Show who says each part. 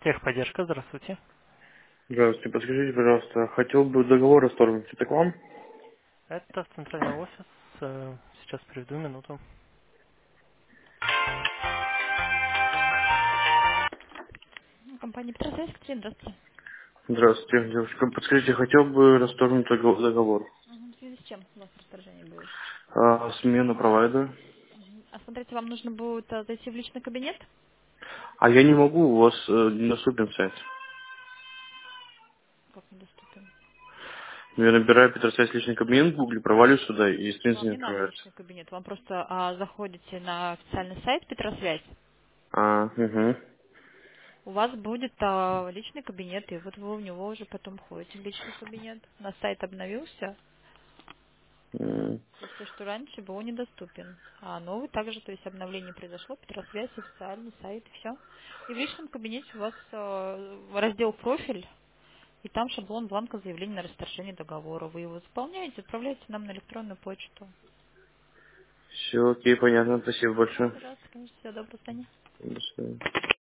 Speaker 1: Техподдержка, здравствуйте.
Speaker 2: Здравствуйте, подскажите, пожалуйста, хотел бы договор расторгнуть. Это к вам?
Speaker 1: Это центральный офис. Сейчас приведу минуту. Компания Петросвязь, Катерина, здравствуйте.
Speaker 2: Здравствуйте, девушка. Подскажите, хотел бы расторгнуть договор.
Speaker 1: В связи с чем у вас расторжение будет?
Speaker 2: Смена провайдера.
Speaker 1: А смотрите, вам нужно будет зайти в личный кабинет?
Speaker 2: А я не могу, у вас недоступен сайт.
Speaker 1: Как недоступен?
Speaker 2: Я набираю Петросвязь личный кабинет в Гугле, проваливаю сюда, и страница
Speaker 1: Вам
Speaker 2: не
Speaker 1: не надо
Speaker 2: открывается.
Speaker 1: личный кабинет, вам просто заходите на официальный сайт Петросвязь.
Speaker 2: Угу.
Speaker 1: У вас будет личный кабинет, и вот вы в него уже потом ходите в личный кабинет. На сайт обновился, то есть то, что раньше было недоступен. А новый также, то есть обновление произошло, Петросвязь, официальный сайт, и все. И в личном кабинете у вас раздел «Профиль», и там шаблон бланка заявления на расторжение договора. Вы его заполняете, отправляете нам на электронную почту.
Speaker 2: Все, окей, понятно, спасибо
Speaker 1: Да,
Speaker 2: большое.
Speaker 1: пожалуйста, конечно, всего доброго, до свидания.
Speaker 2: До свидания.